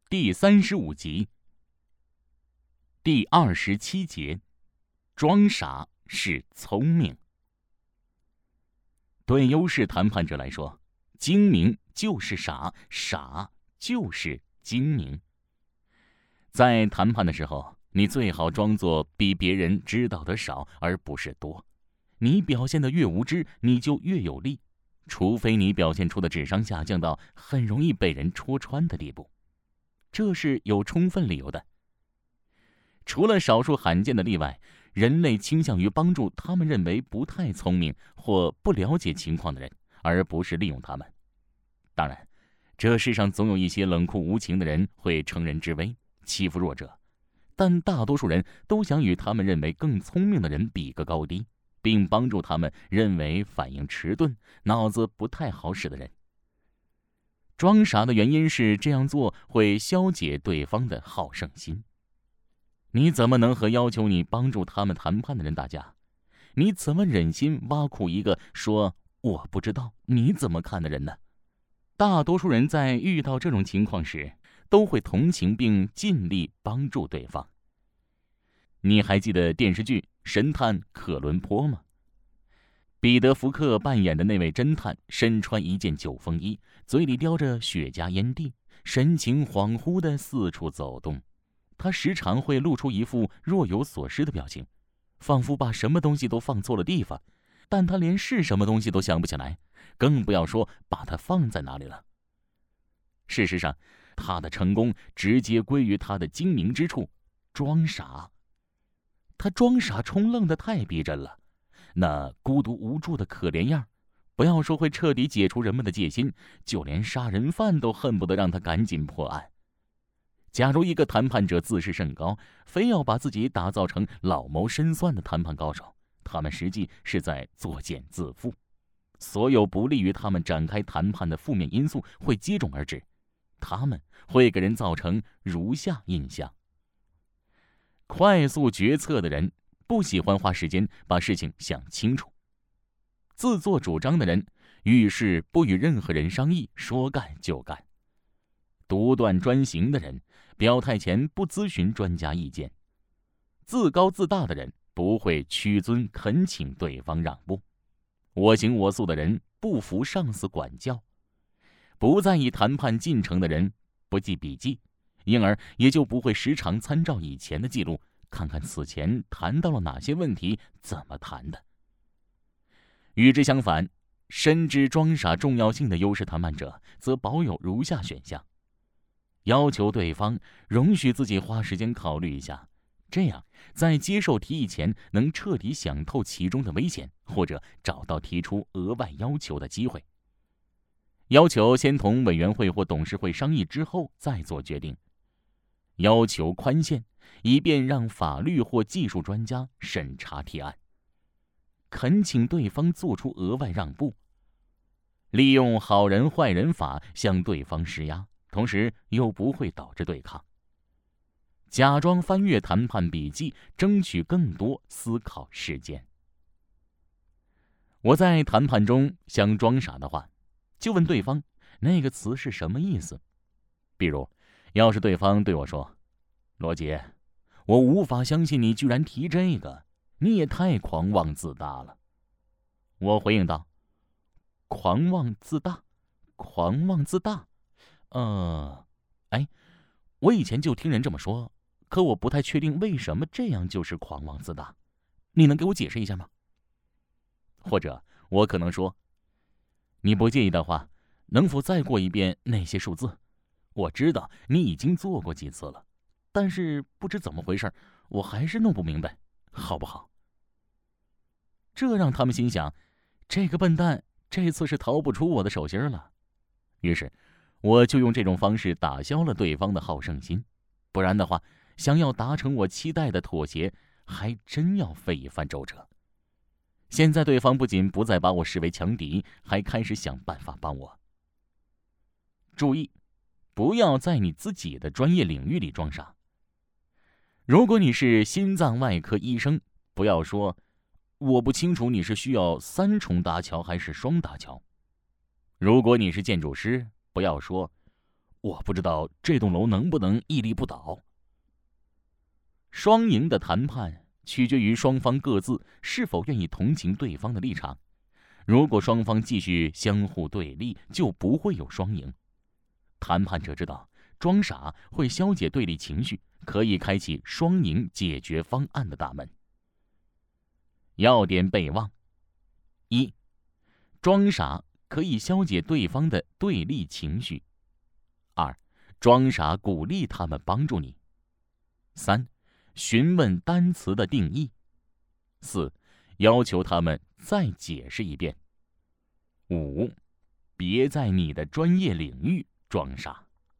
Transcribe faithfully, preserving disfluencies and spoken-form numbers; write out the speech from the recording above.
第三十五集，第二十七节，装傻是聪明。对优势谈判者来说，精明就是傻，傻就是精明。在谈判的时候，你最好装作比别人知道的少，而不是多。你表现得越无知，你就越有利，除非你表现出的智商下降到很容易被人戳穿的地步，这是有充分理由的。除了少数罕见的例外，人类倾向于帮助他们认为不太聪明或不了解情况的人，而不是利用他们。当然，这世上总有一些冷酷无情的人会乘人之危，欺负弱者，但大多数人都想与他们认为更聪明的人比个高低，并帮助他们认为反应迟钝、脑子不太好使的人。装傻的原因是这样做会消解对方的好胜心。你怎么能和要求你帮助他们谈判的人打架？你怎么忍心挖苦一个说我不知道你怎么看的人呢？大多数人在遇到这种情况时，都会同情并尽力帮助对方。你还记得电视剧《神探克伦坡》吗？彼得·福克扮演的那位侦探身穿一件九风衣，嘴里叼着雪茄烟蒂，神情恍惚地四处走动。他时常会露出一副若有所失的表情，仿佛把什么东西都放错了地方，但他连是什么东西都想不起来，更不要说把它放在哪里了。事实上，他的成功直接归于他的精明之处——装傻。他装傻充愣得太逼真了，那孤独无助的可怜样，不要说会彻底解除人们的戒心，就连杀人犯都恨不得让他赶紧破案。假如一个谈判者自视甚高，非要把自己打造成老谋深算的谈判高手，他们实际是在作茧自缚。所有不利于他们展开谈判的负面因素会接踵而至，他们会给人造成如下印象：快速决策的人不喜欢花时间把事情想清楚；自作主张的人遇事不与任何人商议，说干就干；独断专行的人表态前不咨询专家意见；自高自大的人不会屈尊恳请对方让步；我行我素的人不服上司管教；不在意谈判进程的人不记笔记，因而也就不会时常参照以前的记录，看看此前谈到了哪些问题，怎么谈的。与之相反，深知装傻重要性的优势谈判者则保有如下选项：要求对方容许自己花时间考虑一下，这样在接受提议前能彻底想透其中的危险，或者找到提出额外要求的机会。要求先同委员会或董事会商议之后再做决定。要求宽限，以便让法律或技术专家审查提案。恳请对方做出额外让步。利用好人坏人法向对方施压，同时又不会导致对抗。假装翻阅谈判笔记，争取更多思考时间。我在谈判中想装傻的话，就问对方那个词是什么意思。比如，要是对方对我说：“罗杰，我无法相信你居然提这个，你也太狂妄自大了。”我回应道：“狂妄自大，狂妄自大，呃，哎，我以前就听人这么说，可我不太确定为什么这样就是狂妄自大，你能给我解释一下吗？”或者我可能说：“你不介意的话，能否再过一遍那些数字？我知道你已经做过几次了，但是不知怎么回事，我还是弄不明白，好不好？”这让他们心想，这个笨蛋这次是逃不出我的手心了。于是我就用这种方式打消了对方的好胜心，不然的话，想要达成我期待的妥协，还真要费一番周折。现在对方不仅不再把我视为强敌，还开始想办法帮我。注意，不要在你自己的专业领域里装傻。如果你是心脏外科医生，不要说我不清楚你是需要三重搭桥还是双搭桥。如果你是建筑师，不要说我不知道这栋楼能不能屹立不倒。双赢的谈判取决于双方各自是否愿意同情对方的立场。如果双方继续相互对立，就不会有双赢。谈判者知道装傻会消解对立情绪，可以开启双赢解决方案的大门。要点备忘：一、装傻可以消解对方的对立情绪；二、装傻鼓励他们帮助你；三、询问单词的定义；四、要求他们再解释一遍；五、别在你的专业领域装傻。